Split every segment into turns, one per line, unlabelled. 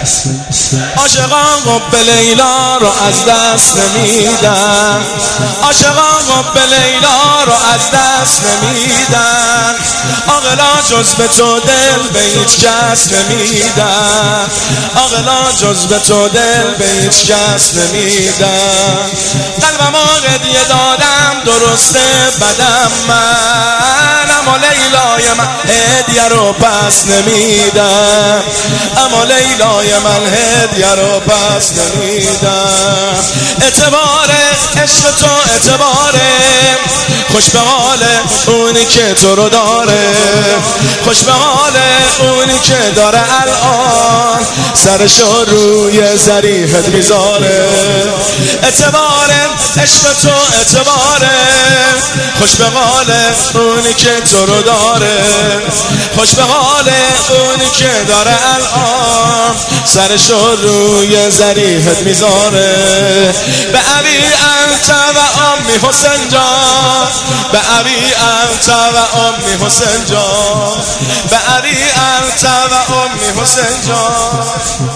عاشقان حب لیلا رو از دست نمیدن، عاشقان حب لیلا رو از دست نمیدن، عاقلا جز به تو دل به هیچ کس نمیدن، عاقلا جز به تو دل به هیچ کس نمیدن. قلبم هدیه دادم درسته بدم من، اما لیلای من هدیه رو پس نمیدم، اما لیلای من هدیه رو پس نمیدم. اعتبار عشق تو اعتباره، خوش به حال اونی که تو رو داره، خوش به حال اونی که داره الان سرشو روی ضریحت میذاره. اعتبار عشق تو اعتباره، خوش به حال اونی که تو رو داره، خوش به حال اونی که داره الان سرشو روی ضریحت میذاره. به ابی انت و امی حسین جان، به ابی انت و امی حسین جان، به ابی انت و امی حسین جان.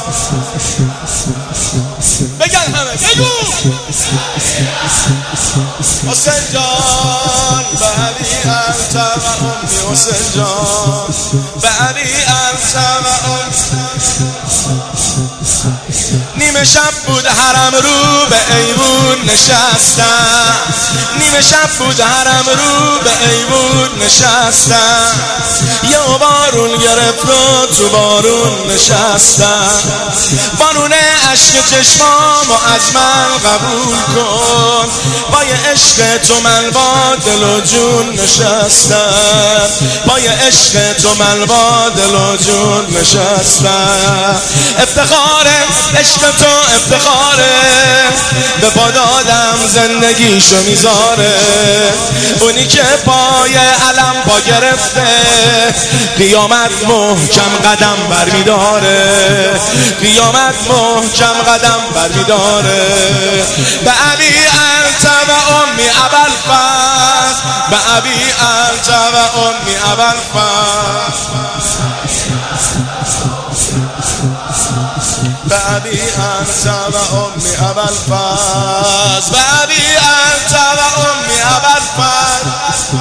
بگن همه بگو حسین جان، به ابی انت و امی حسین جان، به ابی انت و امی. نیمه شب بود حرم رو به ایوون نشستم، نیمه شب بود حرم رو به ایوون نشستم، یه بارون گرفت و تو بارون نشستم، بارون عشق چشمامو از من قبول کن، با یه عشق تو من با دل و جون نشستم، با یه عشق تو من با دل و جون نشستم. افتخاره عشق تو افتخاره، به پا دادم زندگیشو میذاره، اونی که پای علم پا گرفته قیامت محکم قدم برمیداره، قیامت محکم قدم برمیداره. به ابی انت و امی ابوالفضل، به ابی انت و امی ابوالفضل، به ابی انت و امی ابوالفضل، به ابی انت و امی ابوالفضل.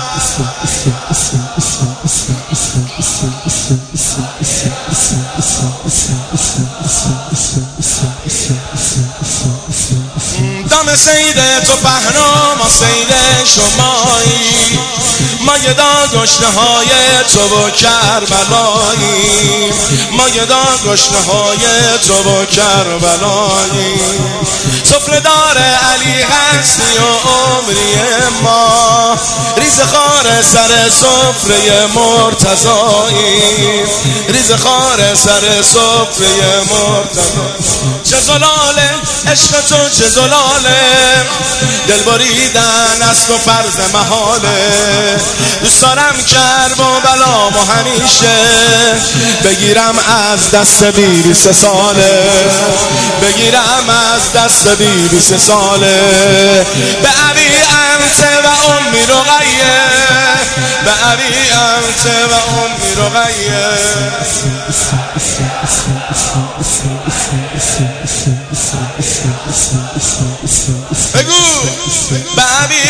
دم سید تو پهنا ما سید شمایی، ما گدا گشنه های تو و کربلایی، ما گدا گشنه های تو و کربلایی. سفره دار علی هستی و عمری ما، ریز خار سر سفره مرتضایی، ریز خار سر سفره مرتضایی. چه زلاله عشق تو چه زلاله، دل بریدن از تو فرض محاله، دوست دارم کرب و بلام و همیشه بگیرم از دست بیبی 3 ساله، بگیرم از دست بیبی 3 ساله. به ابی انت و امی رقیه، به ابی انت و امی رقیه. بگو به ابی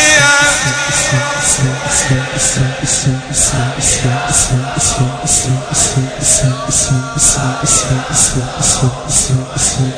انت